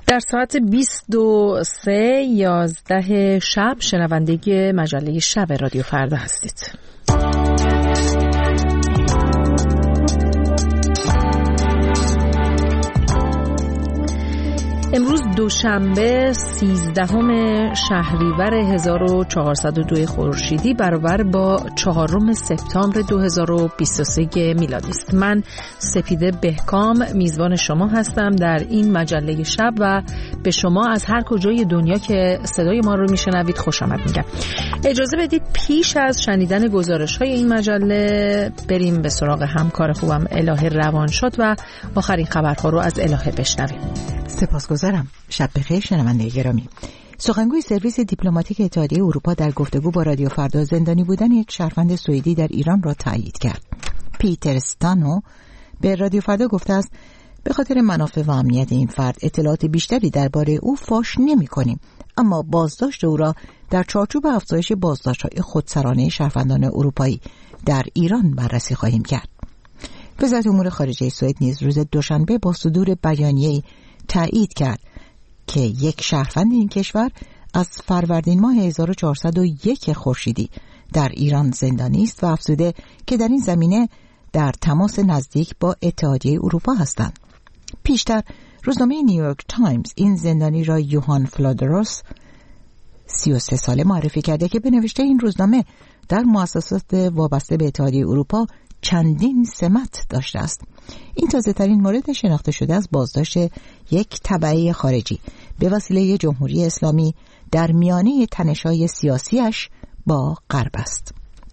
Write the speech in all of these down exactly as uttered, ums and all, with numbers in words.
در ساعت بیست و سه یازده شب شنونده مجله شب رادیو فردا هستید. امروز دوشنبه سیزدهم شهریور هزار و چهارصد و دو خورشیدی برابر با چهارم سپتامبر دو هزار و بیست و سه میلادی است. من سپیده بهکام میزبان شما هستم در این مجله شب و به شما از هر کجای دنیا که صدای ما رو میشنوید خوش آمد میگم. اجازه بدید پیش از شنیدن گزارش های این مجله بریم به سراغ همکار خوبم الهه روانشاد و آخرین خبرها رو از الهه بشنویم. سپاسگزارم. شب بخیر شنونده گرامی. سخنگوی سرویس دیپلماتیک اتحادیه اروپا در گفتگو با رادیو فردا زندانی بودن یک شهروند سوئدی در ایران را تایید کرد. پیتر استانو به رادیو فردا گفته است به خاطر منافع و امنیت این فرد اطلاعات بیشتری درباره او فاش نمی‌کنیم، اما بازداشت او را در چارچوب افزایش بازداشت‌های خودسرانه شهروندان اروپایی در ایران بررسی خواهیم کرد. وزارت امور خارجه سوئد نیز روز دوشنبه با صدور بیانیه‌ای تایید کرد که یک شهروند این کشور از فروردین ماه هزار و چهارصد و یک خورشیدی در ایران زندانی است و افزوده که در این زمینه در تماس نزدیک با اتحادیه اروپا هستند. پیشتر روزنامه نیویورک تایمز این زندانی را یوهان فلادروس سی و سه ساله معرفی کرده که به نوشته این روزنامه در مؤسسات وابسته به اتحادیه اروپا چندین سمت داشته است. این تازه ترین مورد شناخته شده از بازداشت یک تبعه خارجی به وسیله جمهوری اسلامی در میانه تنش‌های سیاسیش با غرب است.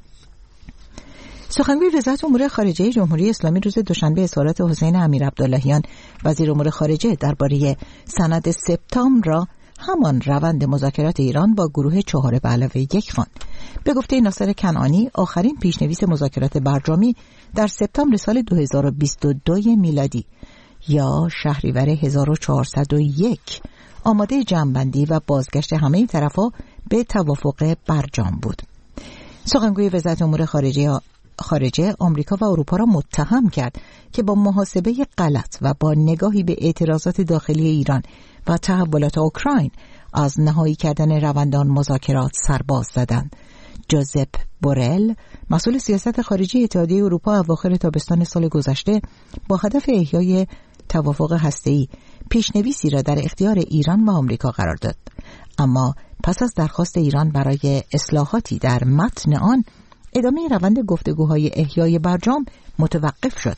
سخنگوی وزارت امور خارجه جمهوری اسلامی روز دوشنبه اظهارات حسین امیرعبداللهیان وزیر امور خارجه درباره سند سپتامبر را همان روند مذاکرات ایران با گروه چهار به علاوه یک خواند. به گفته ناصر کنعانی آخرین پیشنویس مذاکرات برجامی در سپتامبر سال دو هزار و بیست و دو میلادی یا شهریور هزار و چهارصد و یک آماده جمع‌بندی و بازگشت همه طرف‌ها به توافق برجام بود. سخنگوی وزارت امور خارجه خارجه آمریکا و اروپا را متهم کرد که با محاسبه غلط و با نگاهی به اعتراضات داخلی ایران و تحولات اوکراین از نهایی کردن روندان مذاکرات سرباز زدند. جوزپ بورل مسئول سیاست خارجی اتحادیه اروپا اواخر تابستان سال گذشته با هدف احیای توافق هسته‌ای پیشنویسی را در اختیار ایران و آمریکا قرار داد، اما پس از درخواست ایران برای اصلاحاتی در متن آن ادامه روند گفتگوهای احیای برجام متوقف شد.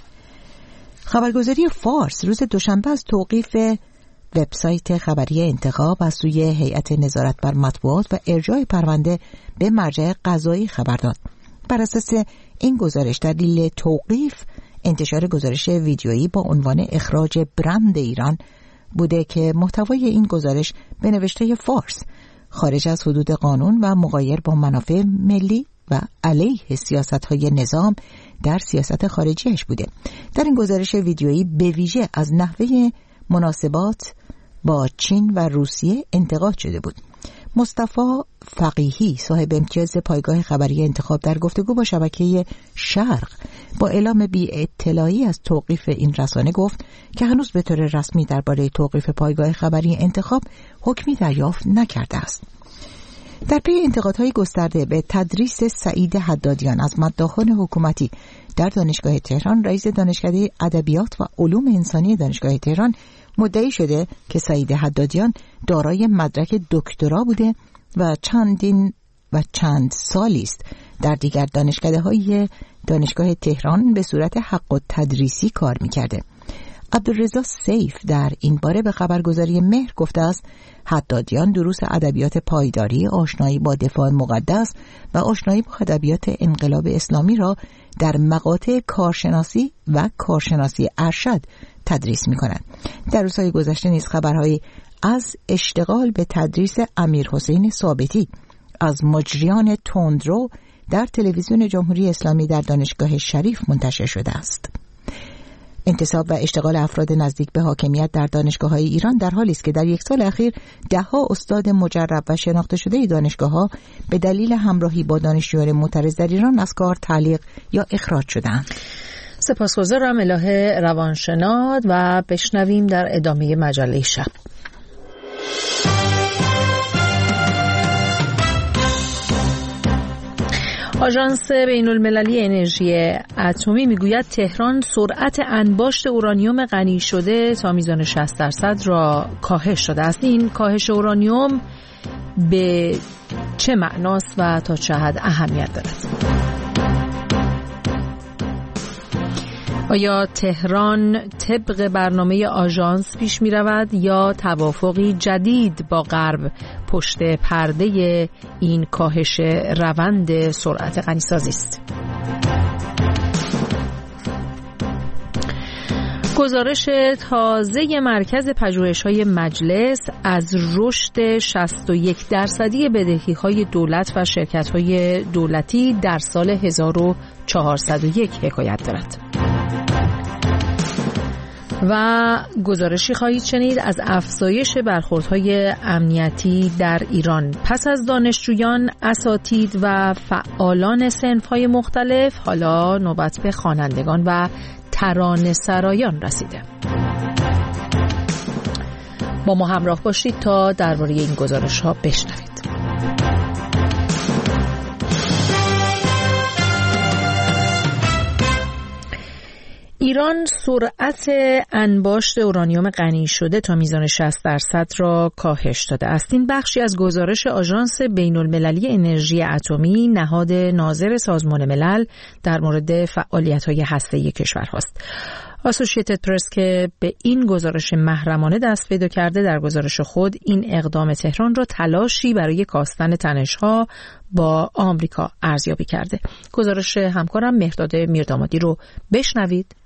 خبرگزاری فارس روز دوشنبه از توقیف وبسایت خبری انتخاب از سوی هیئت نظارت بر مطبوعات و ارجاع پرونده به مرجع قضایی خبر داد. بر اساس این گزارش دلیل توقیف انتشار گزارش ویدیویی با عنوان اخراج برند ایران بوده که محتوای این گزارش به نوشته فارس خارج از حدود قانون و مغایر با منافع ملی و علیه سیاست‌های نظام در سیاست خارجیش بوده. در این گزارش ویدیویی به ویژه از نحوه مناسبات با چین و روسیه انتقاد شده بود. مصطفی فقیهی صاحب امتیاز پایگاه خبری انتخاب در گفتگو با شبکه شرق با اعلام بی اطلاعی از توقیف این رسانه گفت که هنوز به طور رسمی درباره توقیف پایگاه خبری انتخاب حکمی دریافت نکرده است. در پی انتقادهای گسترده به تدریس سعید حدادیان از مداحان حکومتی در دانشگاه تهران، رئیس دانشکده ادبیات و علوم انسانی دانشگاه تهران مدعی شده که سعید حدادیان دارای مدرک دکترا بوده و چندین و چند سالی است در دیگر دانشکده‌های دانشگاه تهران به صورت حق و تدریسی کار می‌کرده. عبدالرضا سیف در این باره به خبرگزاری مهر گفته است حدادیان دروس ادبیات پایداری، آشنایی با دفاع مقدس و آشنایی با ادبیات انقلاب اسلامی را در مقاطع کارشناسی و کارشناسی ارشد تدریس می‌کنند. در روزهای گذشته نیز خبرهایی از اشتغال به تدریس امیر حسین ثابتی از مجریان تندرو در تلویزیون جمهوری اسلامی در دانشگاه شریف منتشر شده است. انتصاب و اشتغال افراد نزدیک به حاکمیت در دانشگاه‌های ایران در حالی است که در یک سال اخیر ده‌ها استاد مجرب و شناخته شده دانشگاه‌ها به دلیل همراهی با دانشجویان معترض در ایران از کار تعلیق یا اخراج شدند. سپاسگزارم الهه روانشناس و بشنویم در ادامه مجله شب. آژانس بین‌المللی انرژی اتمی میگوید تهران سرعت انباشت اورانیوم غنی شده تا میزان شصت درصد را کاهش داده است. این کاهش اورانیوم به چه معناست و تا چه حد اهمیت دارد؟ آیا تهران طبق برنامه آژانس پیش می رود یا توافقی جدید با غرب پشت پرده این کاهش روند سرعت غنیسازی است؟ گزارش تازه مرکز پژوهش‌های مجلس از رشد شصت و یک درصدی بدهی‌های دولت و شرکت‌های دولتی در سال هزار و چهارصد و یک حکایت دارد. و گزارشی خواهید شنید از افزایش برخوردهای امنیتی در ایران پس از دانشجویان، اساتید و فعالان صنف‌های مختلف. حالا نوبت به خوانندگان و ترانه‌سرایان رسیده. با ما همراه باشید تا درباره این گزارش‌ها بشنوید. ایران سرعت انباشت اورانیوم غنی شده تا میزان شصت درصد را کاهش داده است. این بخشی از گزارش آژانس بین‌المللی انرژی اتمی، نهاد ناظر سازمان ملل در مورد فعالیت‌های هسته‌ای کشورهاست. آسوشیتد پرس که به این گزارش محرمانه دست پیدا کرده، در گزارش خود این اقدام تهران را تلاشی برای کاستن تنش‌ها با آمریکا ارزیابی کرده. گزارش همکارم مهرداد میردامادی رو بشنوید.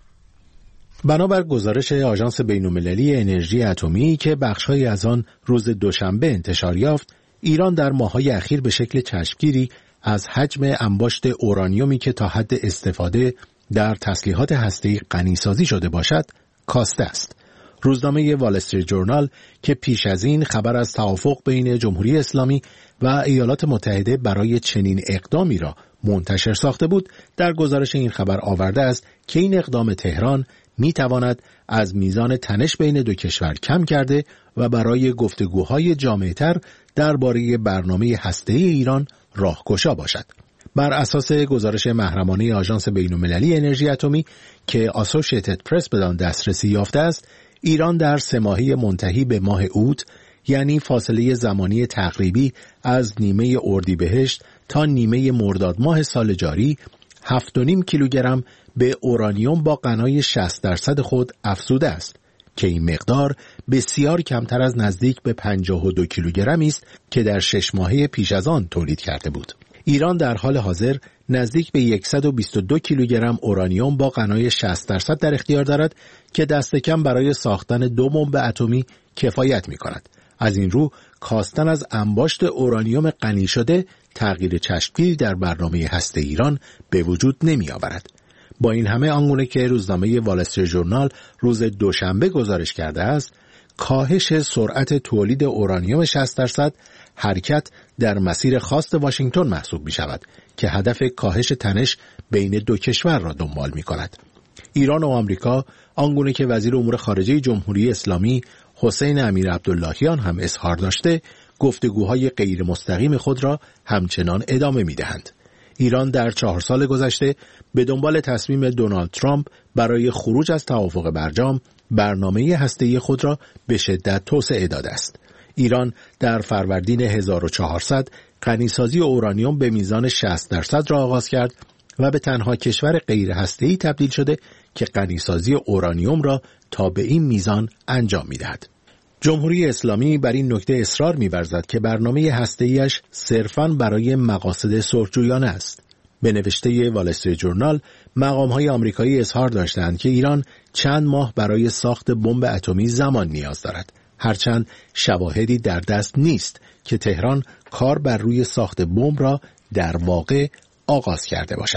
بنابر گزارش آژانس بین‌المللی انرژی اتمی که بخش‌هایی از آن روز دوشنبه انتشار یافت، ایران در ماه‌های اخیر به شکل چشمگیری از حجم انباشت اورانیومی که تا حد استفاده در تسلیحات هسته‌ای غنی‌سازی شده باشد، کاسته است. روزنامه وال استریت جورنال که پیش از این خبر از توافق بین جمهوری اسلامی و ایالات متحده برای چنین اقدامی را منتشر ساخته بود، در گزارش این خبر آورده است که این اقدام تهران می تواند از میزان تنش بین دو کشور کم کرده و برای گفتگوهای جامع‌تر درباره برنامه هسته‌ای ایران راهگشا باشد. بر اساس گزارش محرمانه آژانس بین‌المللی انرژی اتمی که آسوشیتد پرس بدان دسترسی یافته است، ایران در سه ماهه منتهی به ماه اوت، یعنی فاصله زمانی تقریبی از نیمه اردیبهشت تا نیمه مرداد ماه سال جاری، هفت و نیم کیلوگرم به اورانیوم با غنای شصت درصد خود افزوده است که این مقدار بسیار کمتر از نزدیک به پنجاه و دو کیلوگرمی است که در شش ماهه پیش از آن تولید کرده بود. ایران در حال حاضر نزدیک به صد و بیست و دو کیلوگرم اورانیوم با غنای شصت درصد در اختیار دارد که دست کم برای ساختن دو بمب اتمی کفایت می‌کند. از این رو کاستن از انباشت اورانیوم غنی شده تغییر چشمگیری در برنامه هسته ایران به وجود نمی‌آورد. با این همه، آنگونه که روزنامه وال استریت جورنال روز دوشنبه گزارش کرده است، کاهش سرعت تولید اورانیوم شصت درصد حرکت در مسیر خواست واشنگتن محسوب می شود که هدف کاهش تنش بین دو کشور را دنبال می کند. ایران و آمریکا، آنگونه که وزیر امور خارجه جمهوری اسلامی حسین امیر عبداللهیان هم اظهار داشته، گفتگوهای غیر مستقیم خود را همچنان ادامه می دهند. ایران در چهار سال گذشته به دنبال تصمیم دونالد ترامپ برای خروج از توافق برجام، برنامه هسته‌ای خود را به شدت توسعه داده است. ایران در فروردین هزار و چهارصد غنیسازی اورانیوم به میزان شصت درصد را آغاز کرد و به تنها کشور غیر هسته‌ای تبدیل شده که غنیسازی اورانیوم را تا به این میزان انجام می‌دهد. جمهوری اسلامی بر این نکته اصرار می‌ورزد که برنامه هسته‌ایش صرفاً برای مقاصد صلح‌جویانه است. به نوشته وال استریت جورنال، مقام‌های آمریکایی اظهار داشتند که ایران چند ماه برای ساخت بمب اتمی زمان نیاز دارد، هرچند شواهدی در دست نیست که تهران کار بر روی ساخت بمب را در واقع آغاز کرده باشد.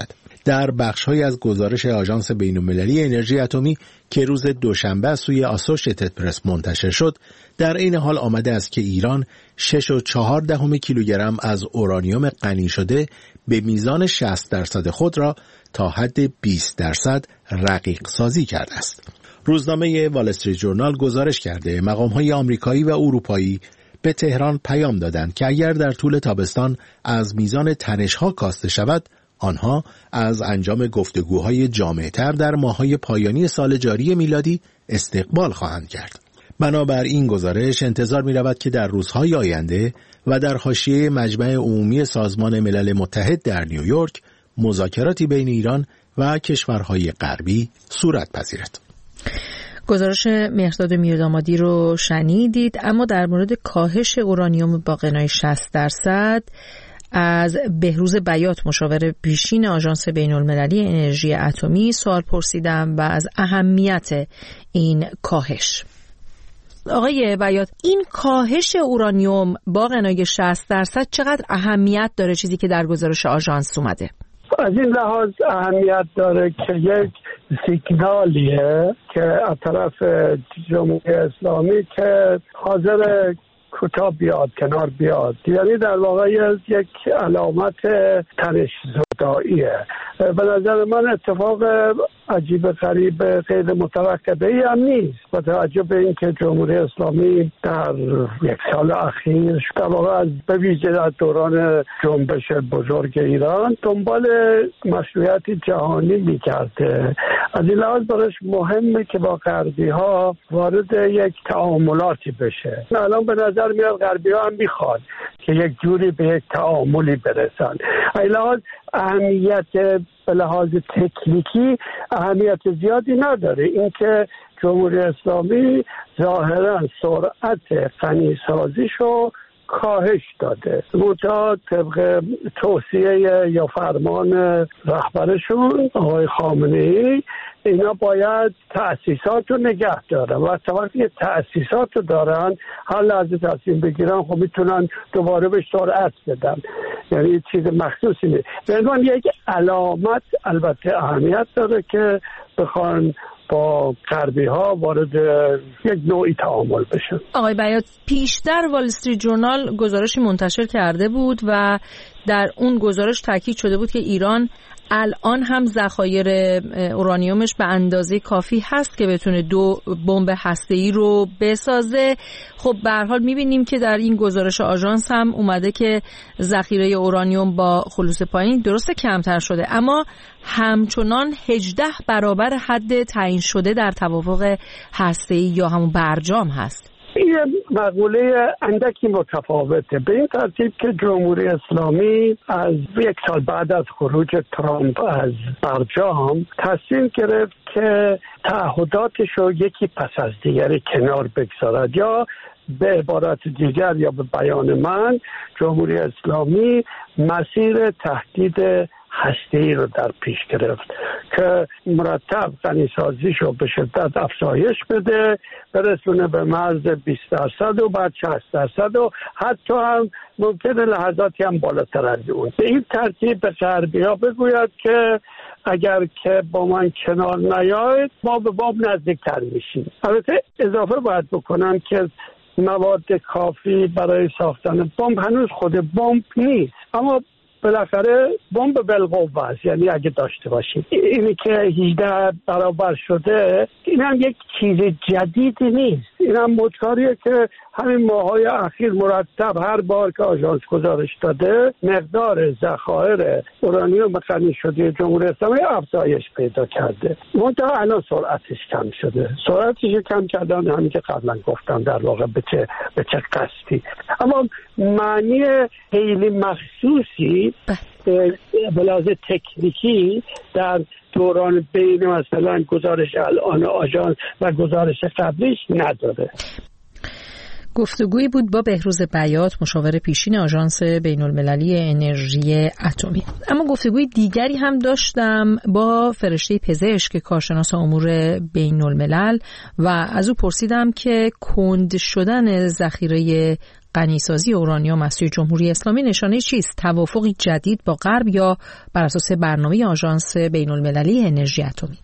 در بخش‌های از گزارش آژانس بین‌المللی انرژی اتمی که روز دوشنبه از سوی آسوشیتد پرس منتشر شد، در این حال آمده است که ایران شش و چهار دهم کیلوگرم از اورانیوم غنی شده به میزان شصت درصد خود را تا حد بیست درصد رقیق سازی کرده است. روزنامه وال استریت جورنال گزارش کرده مقام‌های آمریکایی و اروپایی به تهران پیام دادند که اگر در طول تابستان از میزان تنش‌ها کاسته شود، آنها از انجام گفتگوهای جامع‌تر در ماه‌های پایانی سال جاری میلادی استقبال خواهند کرد. بنابر این گزارش انتظار می‌رود که در روزهای آینده و در حاشیه مجمع عمومی سازمان ملل متحد در نیویورک مذاکراتی بین ایران و کشورهای غربی صورت پذیرد. گزارش مهرداد میردامادی رو شنیدید. اما در مورد کاهش اورانیوم با غنای شصت درصد از بهروز بیات، مشاور پیشین آژانس بین‌المللی انرژی اتمی، سوال پرسیدم و از اهمیت این کاهش. آقای بیات، این کاهش اورانیوم با غنای شصت درصد چقدر اهمیت داره، چیزی که در گزارش آژانس اومده؟ از این لحاظ اهمیت داره که یک سیگنالیه که از طرف جمهوری اسلامی که حاضر کوتاه بیاد، کنار بیاد، یعنی در واقع یک علامت تنش زداییه. به نظر من اتفاق عجیب غریب غیر متوقعی هم نیست، با توجه به اینکه جمهوری اسلامی در یک سال اخیر در واقع از به ویژه در دوران جنبش بزرگ ایران دنبال مشروعیت جهانی میکرده. از این لحاظ براش مهمه که با غربی ها وارد یک تعاملاتی بشه. الان به نظر میاد غربی ها هم میخواد که یک جوری به یک تعاملی برسن. از این لحاظ اهمیت به لحاظ تکنیکی اهمیت زیادی نداره. اینکه جمهوری اسلامی ظاهرا سرعت غنی‌سازیشو کاهش داده، منتها طبق توصیه یا فرمان رهبرشون آقای خامنه‌ای اینا باید تأسیسات رو نگه دارن و تا وقتی که تأسیسات رو دارن هر لحظه تصمیم بگیرن خب میتونن دوباره به سرعت بدن، یعنی چیز مخصوصی نیست. به عنوان یک علامت البته اهمیت داره که بخوان با غربی ها وارد یک نوعی تعامل بشن. آقای بیات، پیشتر وال استریت جورنال گزارشی منتشر کرده بود و در اون گزارش تاکید شده بود که ایران الان هم ذخایر اورانیومش به اندازه کافی هست که بتونه دو بمب هسته‌ای رو بسازه. خب به هر حال می‌بینیم که در این گزارش آژانس هم اومده که ذخیره اورانیوم با خلوص پایین درسته کمتر شده، اما همچنان هجده برابر حد تعیین شده در توافق هسته‌ای یا همون برجام هست. این مقوله اندکی متفاوته، به این ترتیب که جمهوری اسلامی از یک سال بعد از خروج ترامپ از برجام تصمیم گرفت که تعهداتش رو یکی پس از دیگری کنار بگذارد، یا به عبارت دیگر یا به بیان من جمهوری اسلامی مسیر تهدید هسته‌ای رو در پیش گرفت که مرتب غنی‌سازیش رو به شدت افزایش بده، برسونه به مرز بیست درصد و بعد شصت درصد و حتی هم ممکنه لحظاتی هم بالاتر از اون. به این ترتیب به غربی‌ها بگوید که اگر که با من کنار نیاید ما به بمب نزدیکتر میشیم. البته اضافه باید بکنم که مواد کافی برای ساختن بمب هنوز خود بمب نیست، اما بالاخره بمب بالقوه است، یعنی اگه داشته باشید. اینی که هجده برابر شده این هم یک چیز جدیدی نیست، این هم مدکاریه که همین ماهای اخیر مرتب هر بار که آژانس گزارش داده مقدار ذخایر اورانیوم غنی شده جمهوری اسلامی افزایش پیدا کرده، منتها الان سرعتش کم شده. سرعتش کم کردن همین که قبلا گفتم در واقع به چه به چه قصدی، اما معنی خیلی مخصوصی به لحاظ تکنیکی در دوران بین مثلا گزارش الان آژانس و گزارش قبلیش نداره. گفتگویی بود با بهروز بیات، مشاور پیشین آژانس بین‌المللی انرژی اتمی. اما گفتگوی دیگری هم داشتم با فرشته پزشک کارشناس امور بین‌الملل و از او پرسیدم که کند شدن ذخیره غنیسازی اورانیوم از سوی جمهوری اسلامی نشانه چیست؟ توافقی جدید با غرب یا بر اساس برنامه آژانس بین‌المللی انرژی اتمی؟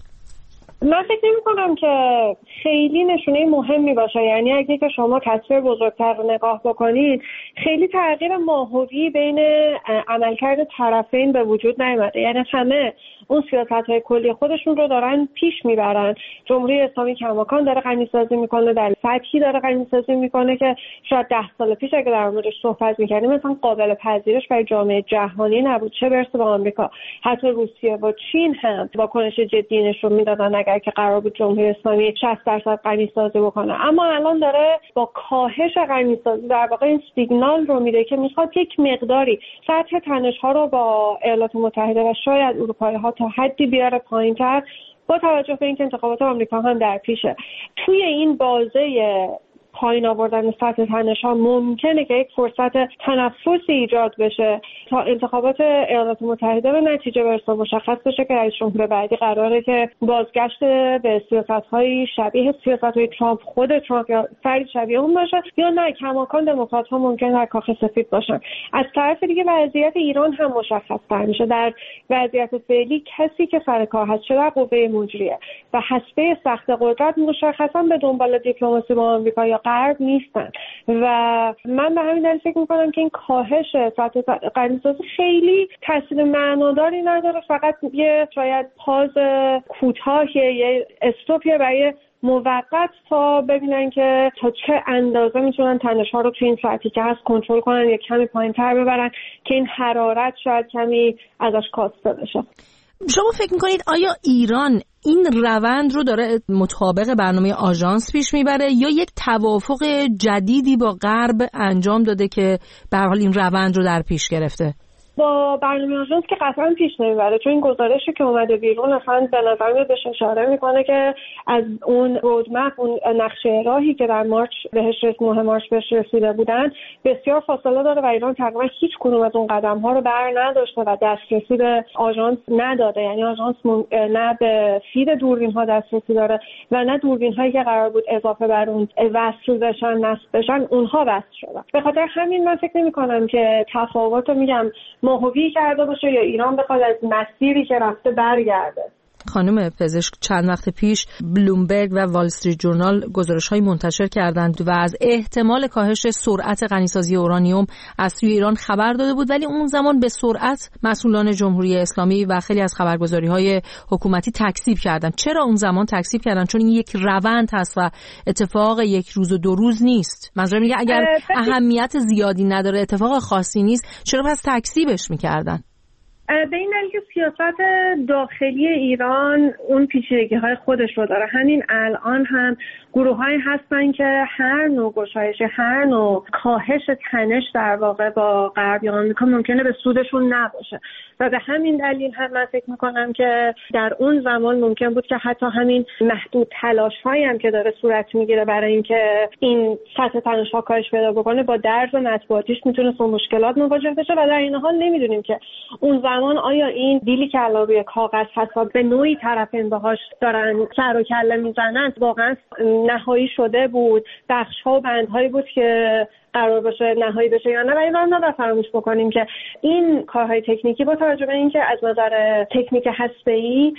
من فکر نمی کنم که خیلی نشونه مهمی باشه. یعنی اگه که شما تصویر بزرگتر رو نگاه بکنید، خیلی تغییر ماهوی بین عملکرد طرفین به وجود نیامده. یعنی همه اون سیاست‌های کلی خودشون رو دارن پیش میبرن. جمهوری اسلامی کماکان داره غنیسازی میکنه، در سطحی داره غنیسازی میکنه که شاید ده سال پیش اگه در موردش صحبت میکردیم مثلا قابل پذیرش برای جامعه جهانی نبود، چه برسه به آمریکا. حتی روسیه و چین هم واکنش جدی نشون میدادن اگر که قرار بود جمهوری اسلامی شصت درصد غنیسازی بکنه. اما الان داره با کاهش غنیسازی در واقع این سیگنال رو میده که میخواد یک مقداری سطح تنش‌ها رو با ایالات متحده و شاید اروپایی‌ها تا حدی بیاره پایین‌تر، با توجه به اینکه انتخابات آمریکا هم در پیشه. توی این بازه پایین آوردن سطح تنش‌ها ممکنه که یک فرصت تنفسی ایجاد بشه تا انتخابات ایالات متحده به نتیجه برسه. مشخص بشه که رئیس جمهور بعدی قراره که بازگشت به سیاست‌های شبیه سیاست‌های ترامپ، خود ترامپ یا فرد شبیه اون باشه، یا نه کماکان دموکرات‌ها ممکن در کاخ سفید باشن. از طرف دیگه وضعیت ایران هم مشخص‌تر میشه. در وضعیت فعلی کسی که سر کار هست، چه در قوه مجریه و حسبه سخت قدرت، مشخصاً به دنبال دیپلماسی با آمریکا یا غرب نیستن و من به همین دلیل فکر میکنم که این کاهش سطح غنیسازی خیلی تاثیر معناداری نداره، فقط یه شاید پاز کوتاهیه، یه استوپیه برای موقت تا ببینن که تا چه اندازه میتونن تنش‌ها رو توی این سطحی که هست کنترل کنن یا کمی پایین‌تر ببرن که این حرارت شاید کمی ازش کاسته بشه. شما فکر میکنید آیا ایران این روند رو داره مطابق برنامه آژانس پیش میبره یا یک توافق جدیدی با غرب انجام داده که به هر حال این روند رو در پیش گرفته؟ با برنامه آژانس که قطعا پیش نمیبره، چون این گزارشی که اومده بیرون اصلا به نظر میاد بهش اشاره میکنه که از اون رودمپ، اون نقشه راهی که در مارچ بهش نه مارچ بهش رسیده بودن بسیار فاصله داره و ایران تقریبا هیچ کدوم از اون قدم ها رو بر نداشته و دسترسی به آژانس نداده. یعنی آژانس نه به فید دوربین ها دسترسی داره و نه دوربین هایی که قرار بود اضافه بر اون وصل بشن نصب بشن اونها وصل شدن. به خاطر همین من فکر نمی‌کنم که تفاوت رو میگم ماهوی کرده باشه یا ایران بخواد از مسیری که رفته برگرده. خانم پزشک چند وقت پیش بلومبرگ و وال استریت جورنال گزارش‌های منتشر کردند و از احتمال کاهش سرعت غنیسازی اورانیوم از سوی ایران خبر داده بود، ولی اون زمان به سرعت مسئولان جمهوری اسلامی و خیلی از خبرگزاری‌های حکومتی تکذیب کردند. چرا اون زمان تکذیب کردن؟ چون این یک روند هست و اتفاق یک روز و دو روز نیست. منظورم میگه اگر اهمیت زیادی نداره، اتفاق خاصی نیست، چرا پس تکذیبش می‌کردن؟ به این دلیل که سیاست داخلی ایران اون پیچیدگی‌های خودش رو داره. همین الان هم گروه‌هایی هستن که هر نوع گشایش، هر نوع کاهش تنش در واقع با غرب یا آمریکا ممکنه به سودشون نباشه و به همین دلیل هم من فکر می‌کنم که در اون زمان ممکن بود که حتی همین محدود تلاش‌هایی هم که داره صورت می‌گیره برای اینکه این سطح تنش‌ها کاهش پیدا بکنه با درز مطبوعاتیش میتونه با مشکلات مواجه بشه و در این حال نمی‌دونیم که اون زمان آیا این دیلی که الان روی کاغذ هست و به نوعی طرفین باهاش دارن سر و کله میزنن واقعا نهایی شده بود، بخش‌ها و بندهایی بود که قرار باشه نهایی بشه یا نه. و اینا نباید فراموش بکنیم که این کارهای تکنیکی با توجه به اینکه از نظر تکنیک هسته‌ای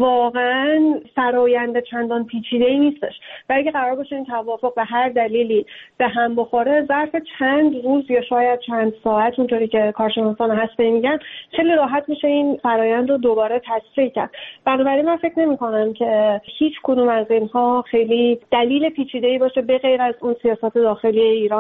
واقعا فرآیند چندان پیچیده‌ای نیستش و اگه قرار باشه این توافق به هر دلیلی به هم بخوره، ظرف چند روز یا شاید چند ساعت اونطوری که کارشناسان هسته‌ای میگن خیلی راحت میشه این فرآیند رو دوباره تسریع کرد. بنابراین من فکر نمی‌کنم که هیچ کدوم از اینها خیلی دلیل پیچیده‌ای باشه به غیر از اون سیاست داخلی ایران.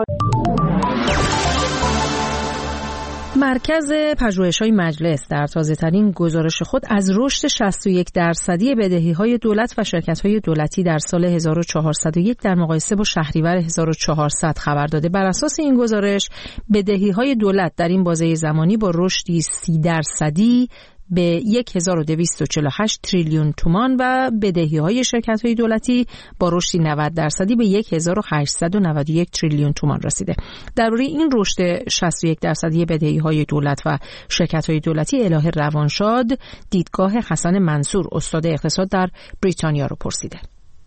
مرکز پژوهش‌های مجلس در تازه‌ترین گزارش خود از رشد شصت و یک درصدی بدهی‌های دولت و شرکت‌های دولتی در سال هزار و چهارصد و یک در مقایسه با شهریور هزار و چهارصد خبر داده. بر اساس این گزارش بدهی‌های دولت در این بازه زمانی با رشدی سی درصدی به هزار و دویست و چهل و هشت تریلیون تومان و بدهی‌های شرکت‌های دولتی با رشدی نود درصدی به هزار و هشتصد و نود و یک تریلیون تومان رسیده. درباره این رشد شصت و یک درصدی بدهی‌های دولت و شرکت‌های دولتی الهه روانشاد دیدگاه حسن منصور استاد اقتصاد در بریتانیا رو پرسیده.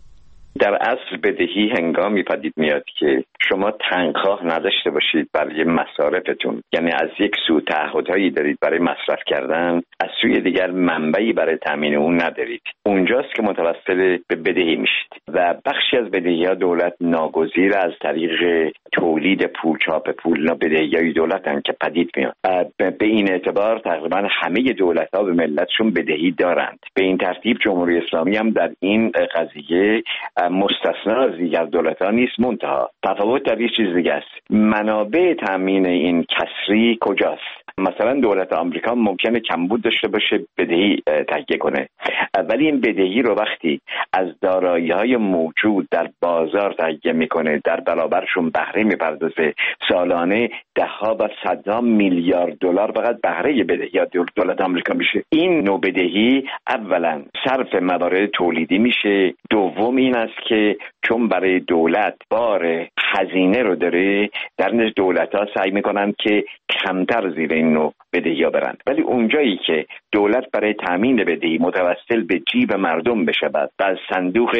در اصل بدهی هنگامی پدید میاد که شما تنخواه نداشته باشید برای مصارفتون، یعنی از یک سو تعهدهایی دارید برای مصرف کردن، از سوی دیگر منبعی برای تامین اون ندارید. اونجاست که متوسل به بدهی میشید و بخشی از بدهی‌ها دولت ناگزیر از طریق تولید پول، چاپ پول، اینا بدهی‌های دولتن که پدید میاد. به این اعتبار تقریبا همه دولت‌ها به ملتشون بدهی دارند. به این ترتیب جمهوری اسلامی هم در این قضیه مستثنا از دیگر دولت‌ها نیست. منتها تفاوت در یک چیز دیگه است. منابع تامین این کسری کجاست؟ مثلا دولت آمریکا ممکنه کمبود داشته باشه، بدهی تهیه کنه، ولی این بدهی رو وقتی از دارایی‌های موجود در بازار تهیه میکنه، در برابرشون بهره میپردازه، سالانه ده‌ها و صدها میلیارد دلار فقط بهره بدهی دولت آمریکا میشه. این نوع بدهی اولا صرف موارد تولیدی میشه، دوم این است که چون برای دولت بار هزینه رو داره، در نتیجه دولت‌ها سعی میکنن که کمتر زیر این نوع بدهی ها برند. ولی اونجایی که دولت برای تامین بدهی متوسل به جیب مردم بشه و از صندوق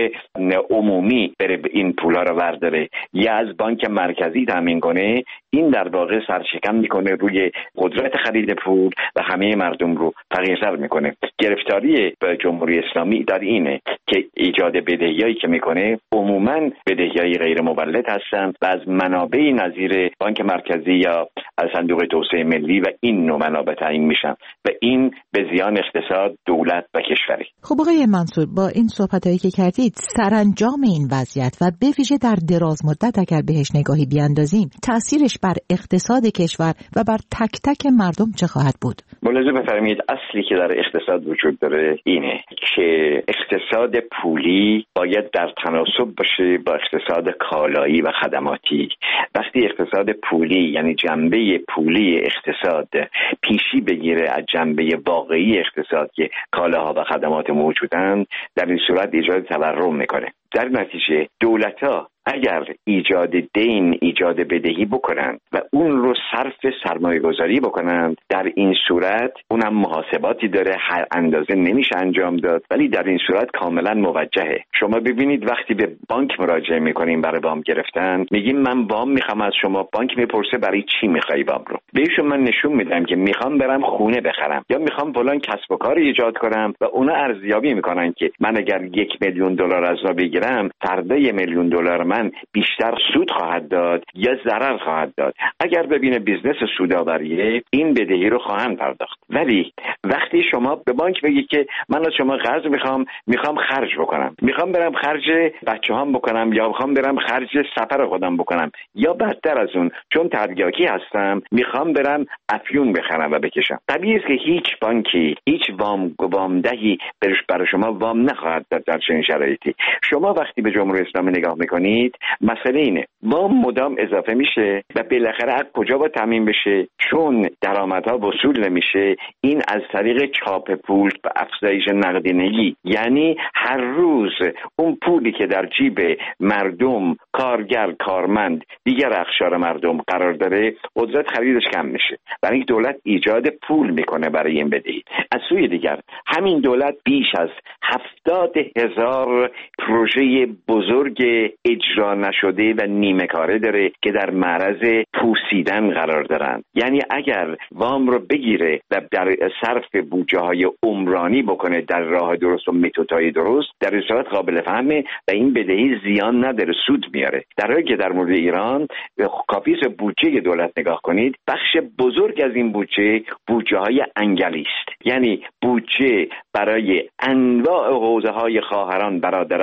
عمومی بره این پولا رو ورداره یا از بانک مرکزی تامین کنه، این در واقع سرشکن میکنه روی قدرت خرید پول و همه مردم رو فقیرتر میکنه. گرفتاری جمهوری اسلامی در اینه که ایجاد بدهیایی که میکنه عموما بدهیای غیر مولد هستند و از منابعی نظیر بانک مرکزی یا از صندوق توسعه ملی و این نوع منابع تعیین میشن و این به زیان اقتصاد، دولت و کشوری. خب آقای منصور، با این صحبتایی که کردید سرانجام این وضعیت و به ویژه در دراز مدت اگر بهش نگاهی بیاندازیم تأثیرش بر اقتصاد کشور و بر تک تک مردم چه خواهد بود؟ ملاحظه بفرمایید اصلی که در اقتصاد وجود داره اینه که اقتصاد پولی باید در تناسب باشه با اقتصاد کالایی و خدماتی. وقتی اقتصاد پولی یعنی جنبه پولی اقتصاد پیشی بگیره از جنبه واقعی اقتصاد که کالاها و خدمات موجودن، در این صورت ایجاد تورم میکنه. در نتیجه دولت‌ها اگر ایجاد دین، ایجاد بدهی بکنند و اون رو صرف سرمایه گذاری بکنند، در این صورت اونم محاسباتی داره، هر اندازه نمیشه انجام داد، ولی در این صورت کاملا موجهه. شما ببینید وقتی به بانک مراجعه میکنیم برای وام گرفتن، میگیم من وام میخوام از شما، بانک میپرسه برای چی میخوای وام رو، بهشون من نشون میدم که میخوام برم خونه بخرم یا میخوام فلان کسب و کار ایجاد کنم و اونا ارزیابی میکنن که من اگر یک میلیون دلار از ما بگیرم، فردا یک میلیون دلار من بیشتر سود خواهد داد یا ضرر خواهد داد. اگر ببینه بیزنس سودآوریه، این بدهی رو خواهند پرداخت. ولی وقتی شما به بانک بگی که من از شما قرض میخوام، میخوام خرج بکنم، میخوام برم خرج بچه‌هام بکنم یا میخوام برم خرج سفر خودم بکنم یا بدتر از اون چون تریاکی هستم میخوام برم افیون بخرم و بکشم، طبیعیه است که هیچ بانکی، هیچ وام وامدهی برای شما وام نخواهد داد در چنین شرایطی. شما وقتی به جمهوری اسلامی نگاه میکنید، مسئله اینه وام مدام اضافه میشه و بالاخره از کجا با تامین بشه؟ چون درآمدها وصول نمیشه، این از طریق چاپ پول و افزایش نقدینگی، یعنی هر روز اون پولی که در جیب مردم، کارگر، کارمند، دیگر اقشار مردم قرار داره، قدرت خریدش کم میشه. برای اینکه دولت ایجاد پول میکنه برای این بدهی. از سوی دیگر همین دولت بیش از هفتاد هزار پروژه بزرگ اجرا نشده و نیمه کاره داره که در معرض پوسیدن قرار دارن. یعنی اگر وام رو بگیره و در صرف بودجه های عمرانی بکنه در راه درست و متدهای درست، در این صورت قابل فهمه و این بدهی زیان نداره، سود میاره. در حالی که در مورد ایران کافی است بودجه دولت نگاه کنید، بخش بزرگ از این بودجه بودجه های انگلی است، یعنی بودجه برای انواع حوزه های خواهران، برادران، از هر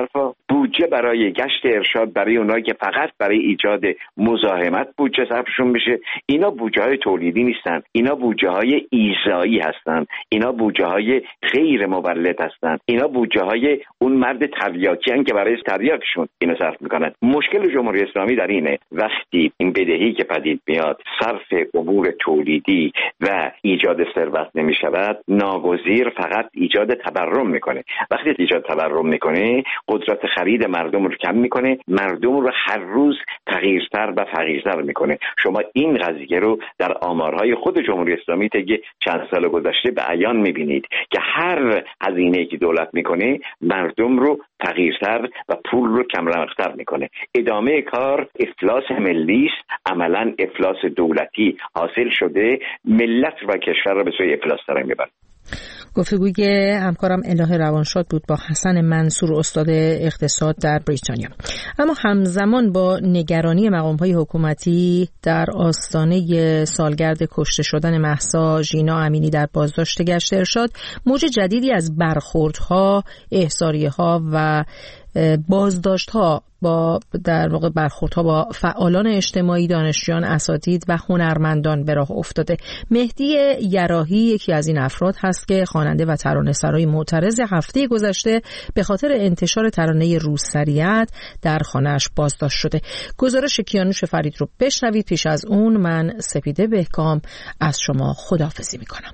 حرفا، بودجه برای گشت ارشاد برای اونایی که فقط برای ایجاد مزاحمت بودجه صرفشون بشه، اینا بودجه های تولیدی نیستن، اینا بودجه های ایذایی هستن، اینا بودجه های غیر مولد هستن، اینا بودجه های اون مرد تریاکی هستن که برای تریاکشون اینا صرف میکنن. مشکل جمهوری اسلامی در اینه وقتی این بدهی که پدید میاد صرف امور تولیدی و ایجاد ثروت نمیشود، ناگزیر فقط ایجاد تورم میکنه. وقتی ایجاد تورم میکنه قدرت خرید مردم رو کم میکنه، مردم رو هر روز فقیرتر و فقیرتر میکنه. شما این قضیه رو در آمارهای خود جمهوری اسلامی طی چند سال گذشته به عیان میبینید که هر هزینه‌ای که دولت میکنه مردم رو فقیرتر و پول رو کم رمق‌تر میکنه. ادامه کار افلاس ملی است، عملا افلاس دولتی حاصل شده، ملت و کشور رو به سوی افلاس داره میبره. گفتگوی همکارم الهه روانشاد بود با حسن منصور، استاد اقتصاد در بریتانیا. اما همزمان با نگرانی مقام‌های حکومتی در آستانه سالگرد کشته شدن مهسا ژینا امینی در بازداشت گشت ارشاد، موج جدیدی از برخوردها، احضاریه‌ها و بازداشت‌ها با در واقع برخوردها با فعالان اجتماعی، دانشجویان، اساتید و هنرمندان به راه افتاده. مهدی یراحی یکی از این افراد هست که خواننده و ترانه‌سرای معترض هفته گذشته به خاطر انتشار ترانه روسریت در خانه‌اش بازداشت شده. گزارش کیانوش فرید رو بشنوید. پیش از اون من سپیده بهکام از شما خداحافظی می‌کنم.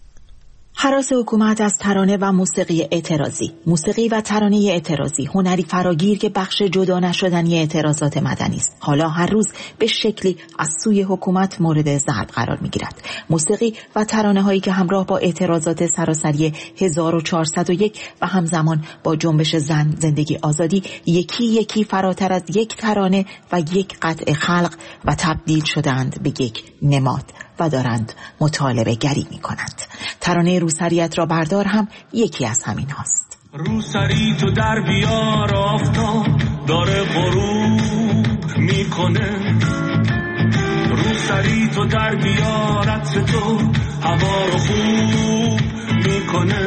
هراس حکومت از ترانه و موسیقی اعتراضی، موسیقی و ترانه اعتراضی، هنری فراگیر که بخش جدا نشدنی اعتراضات مدنی است، حالا هر روز به شکلی از سوی حکومت مورد ضرب قرار می‌گیرد. موسیقی و ترانه‌هایی که همراه با اعتراضات سراسری هزار و چهارصد و یک و همزمان با جنبش زن، زندگی، آزادی یکی یکی فراتر از یک ترانه و یک قطع خلق و تبدیل شدند به یک نماد و دارند مطالبه گری می کنند. ترانه روسریت را بردار هم یکی از همین هاست. روسری تو در بیار آفتاب داره غروب میکنه، روسری تو در بیار عطر تو هوا رو خوب میکنه،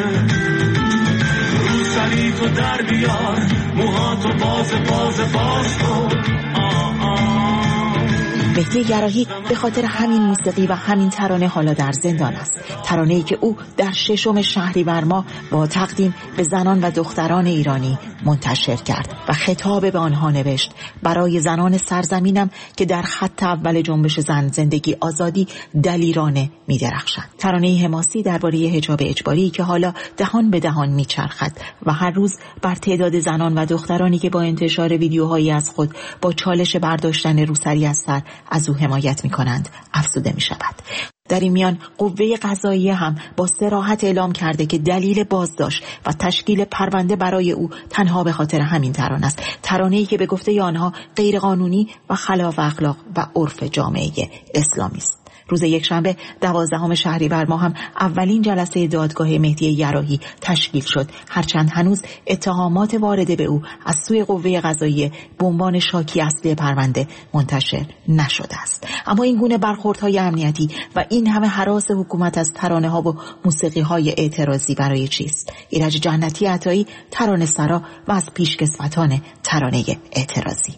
روسری تو در بیار موهاتو باز باز باز کن. آه آه مهدی یراحی به خاطر همین موسیقی و همین ترانه حالا در زندان است. ترانه‌ای که او در ششم شهریور ماه با تقدیم به زنان و دختران ایرانی منتشر کرد و خطاب به آنها نوشت: برای زنان سرزمینم که در خط اول جنبش زن، زندگی، آزادی دلیرانه می‌درخشند. ترانه حماسی درباره حجاب اجباری که حالا دهان به دهان میچرخد و هر روز بر تعداد زنان و دخترانی که با انتشار ویدیوهایی از خود با چالش برداشتن روسری از سر از او حمایت می‌کنند افزوده می‌شود. در این میان قوه قضاییه هم با صراحت اعلام کرده که دلیل بازداشت و تشکیل پرونده برای او تنها به خاطر همین ترانه است، ترانه‌ای که به گفته آنها غیرقانونی و خلاف اخلاق و عرف جامعه اسلامی است. روز یکشنبه دوازدهم شهریور ماه هم اولین جلسه دادگاه مهدی یراحی تشکیل شد، هرچند هنوز اتهامات وارده به او از سوی قوه قضاییه به عنوان شاکی اصلی پرونده منتشر نشده است. اما این گونه برخوردهای امنیتی و این همه هراس حکومت از ترانه‌ها و موسیقی‌های اعتراضی برای چیست؟ ایرج جنتی عطایی، ترانه سرا و از پیشکسوتان ترانه اعتراضی.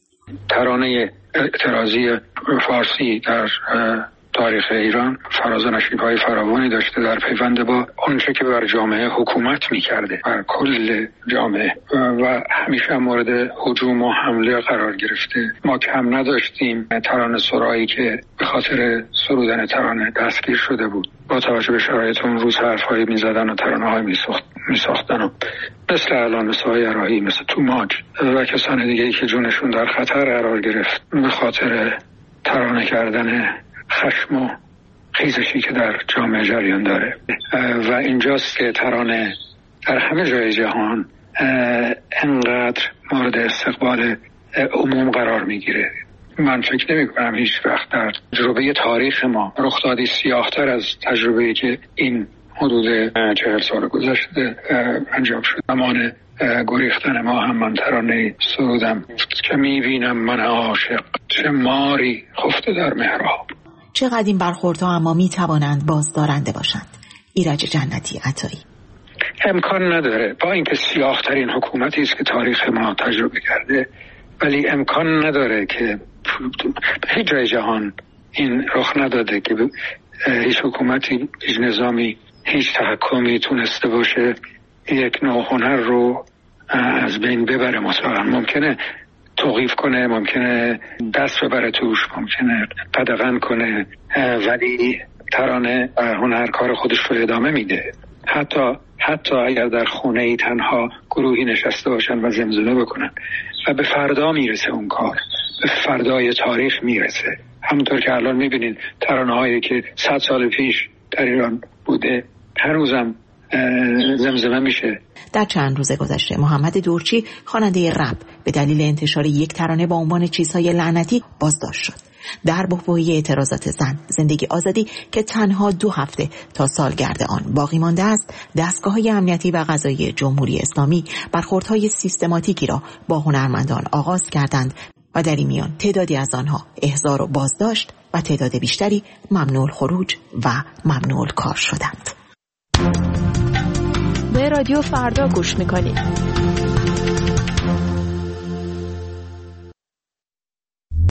ترانه اعتراضی فارسی در تاریخ ایران فراز و نشیب‌های فراوانی داشته در پیوند با آنچه که بر جامعه حکومت می‌کرده، بر کل جامعه، و همیشه مورد هجوم و حمله قرار گرفته. ما کم نداشتیم ترانه سرایی که به خاطر سرودن ترانه دستگیر شده بود، با توجه به شرایط اون روز حرف‌هایی می‌زدن و ترانه‌های می‌ساخت می‌ساختن، مثل الان مثل یراحی، مثل توماج و کسان دیگه‌ای که جونشون در خطر قرار گرفت به خاطر ترانه کردن خشم و خیزشی که در جامعه جریان داره. و اینجاست که ترانه در همه جای جهان انقدر مورد استقبال عموم قرار میگیره. من فکر نمی کنم هیچ وقت در تجربه تاریخ ما رخدادی سیاه‌تر از تجربه‌ای که این حدود چهل سال گذشته انجام شد. زمان گریختن ما هم من ترانه سرودم که میبینم من عاشق چه ماری خفته در محراب. چقدر این برخوردها اما میتوانند بازدارنده باشند. ایرج جنتی عطایی. امکان نداره، با اینکه سیاه‌ترین حکومتی است که تاریخ ما تجربه کرده، ولی امکان نداره که هیچ جای جهان این رخ نداده که هیچ حکومتی، هیچ نظامی، هیچ تحکمی تونسته باشه یک نوع هنر رو از بین ببره. مثلا ممکنه توقیف کنه، ممکنه دست ببره توش، ممکنه قدغن کنه، ولی ترانه هنرکار خودش رو ادامه میده. حتی حتی اگر در خونه ای تنها گروهی نشسته باشن و زمزمه بکنن و به فردا میرسه اون کار، به فردای تاریخ میرسه. همونطور که الان میبینید ترانه هایی که صد سال پیش در ایران بوده هنوزم زمزمه میشه. در چند روز گذشته محمد دورچی خواننده رپ به دلیل انتشار یک ترانه با عنوان چیزهای لعنتی بازداشت شد. در بحبوحه اعتراضات زن زندگی آزادی که تنها دو هفته تا سالگرد آن باقی مانده است، دستگاه‌های امنیتی و قضایی جمهوری اسلامی برخوردهای سیستماتیکی را با هنرمندان آغاز کردند و در این میان تعدادی از آنها احضار و بازداشت و تعداد بیشتری ممنوع خروج و ممنوع کار شدند. به رادیو فردا گوش میکنید.